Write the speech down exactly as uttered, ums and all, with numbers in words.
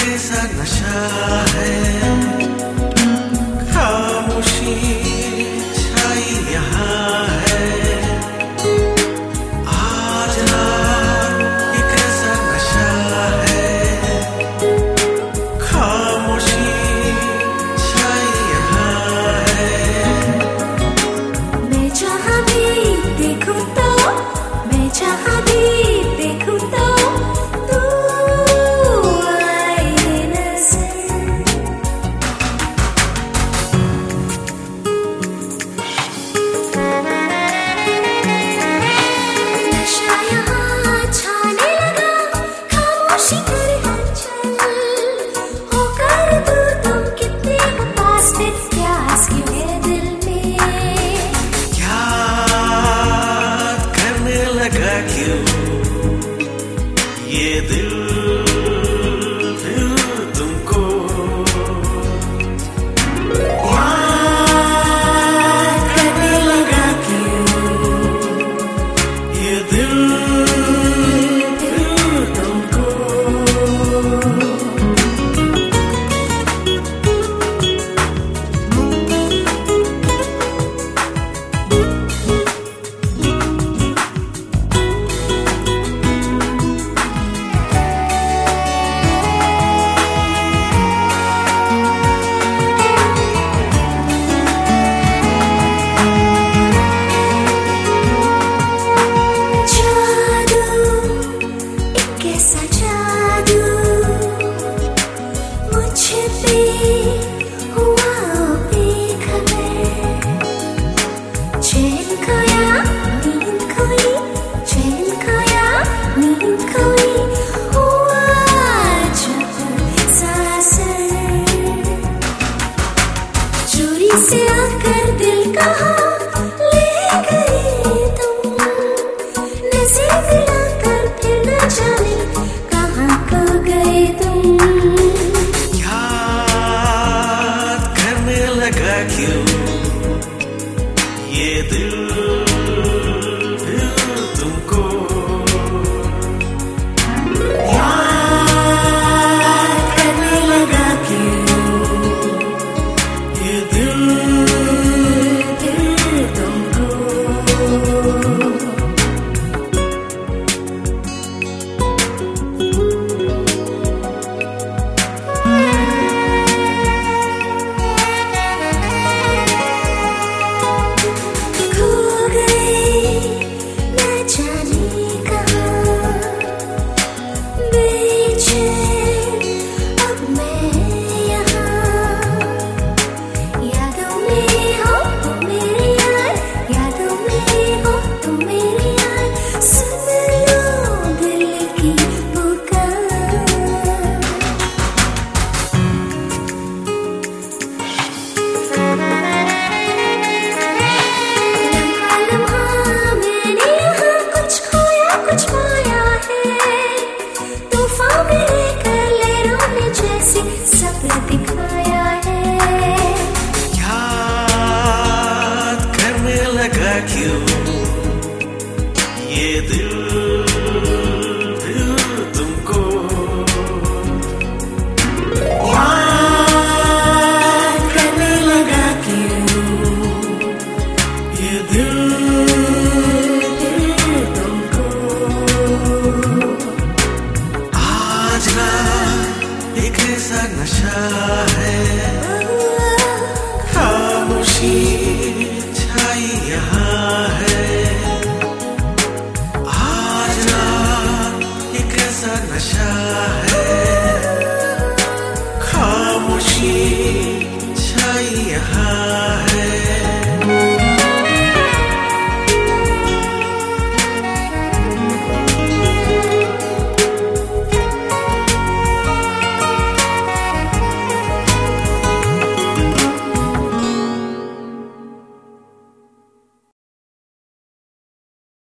ऐसा नशा है, खामोशी छाई यहाँ है। आज रात एक ऐसा नशा है, खामोशी छाई यहाँ है। मैं जहाँ भी देखूं तो, मैं जहाँ भी देखूं तो क्यों ये दिल दिल तुमको याद करने लगा, क्यों ये दिल दिल तुमको। से आकर दिल कहाँ ले गई तुम, नसीब मिलाकर फिर न जाने कहाँ खो गए तुम। याद करने लगा, क्यों ये दिल दिल तुमको याद करने लगा, क्यों ये दिल दिल तुमको। खो गई न जाने कहाँ, बेचैन अब मैं यहाँ। यादों में हो तुम मेरी यार, यादों में हो तुम मेरी यार, सुन लो दिल की पुकार। लम्हा लम्हा मैंने यहाँ कुछ खोया कुछ पाया है, तूफान में लेकर लहरों ने जैसे सब्र दिखाया है। याद करने लगा, क्यों ये दिल दिल तुमको याद करने लगा, क्यों ये दिल दिल तुमको। आज रात एक ऐसा नशा है,